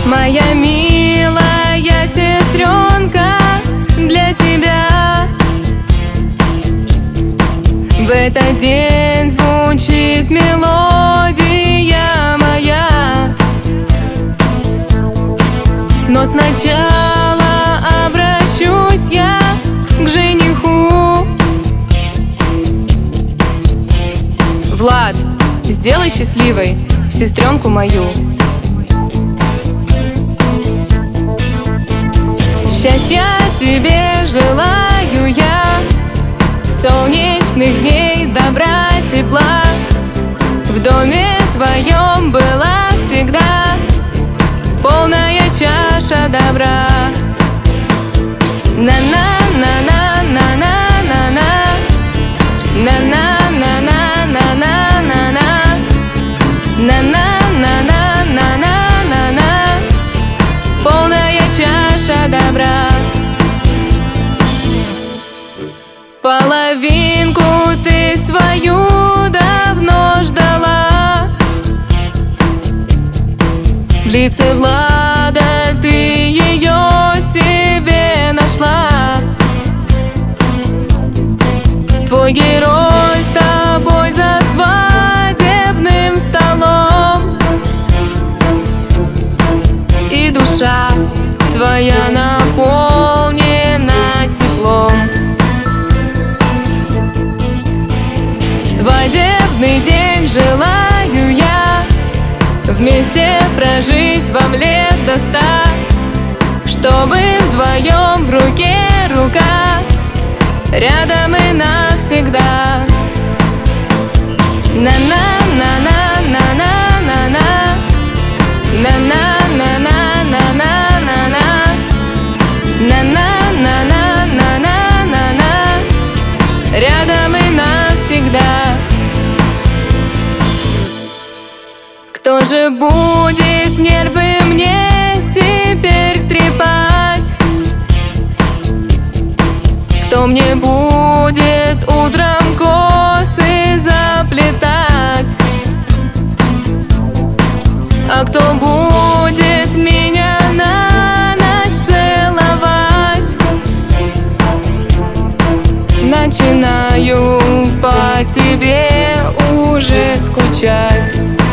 Моя милая сестренка, для тебя в этот день звучит мелодия моя. Но сначала обращусь я к жениху. Влад, сделай счастливой сестренку мою. Счастья тебе желаю я, солнечных дней, добра, тепла. В доме твоем была всегда полная чаша добра. На-на-на-на-на-на-на-на, на-на-на-на-на-на-на-на, на-на-на-на-на-на-на, полная чаша добра. Половинку ты свою давно ждала, в лице Влада ты ее себе нашла. Твой герой с тобой за свадебным столом, и душа твоя наполнена теплом. В свадебный день желаю я вместе прожить вам лет до 100, чтобы вдвоем в руке рука, рядом и навсегда. На-на-на-на-на-на-на-на, на-на-на-на-на-на-на, на-на-на-на-на-на-на, рядом и навсегда. Кто же будет нервы мне теперь трепать? Кто мне будет утром косы заплетать? А кто будет меня на ночь целовать? Начинаю по тебе уже скучать.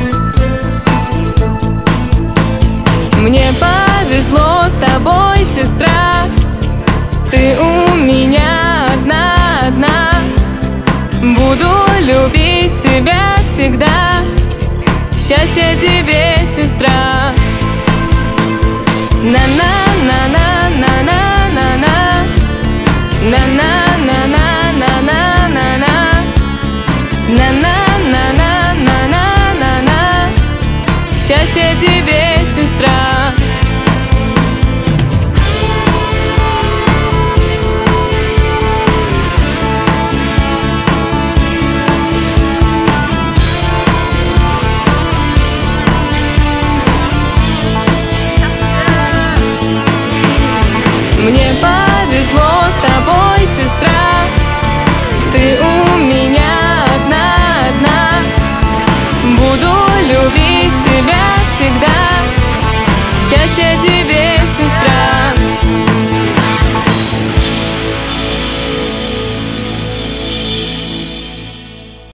Мне повезло с тобой, сестра, ты у меня одна-одна. Буду любить тебя всегда. Счастья тебе, сестра. На-на-на-на-на-на-на-на, на-на-на-на-на-на-на, на-на-на-на-на-на-на, счастья тебе, сестра. Мне повезло с тобой, сестра, ты у меня одна-одна. Буду любить тебя всегда. Счастья тебе.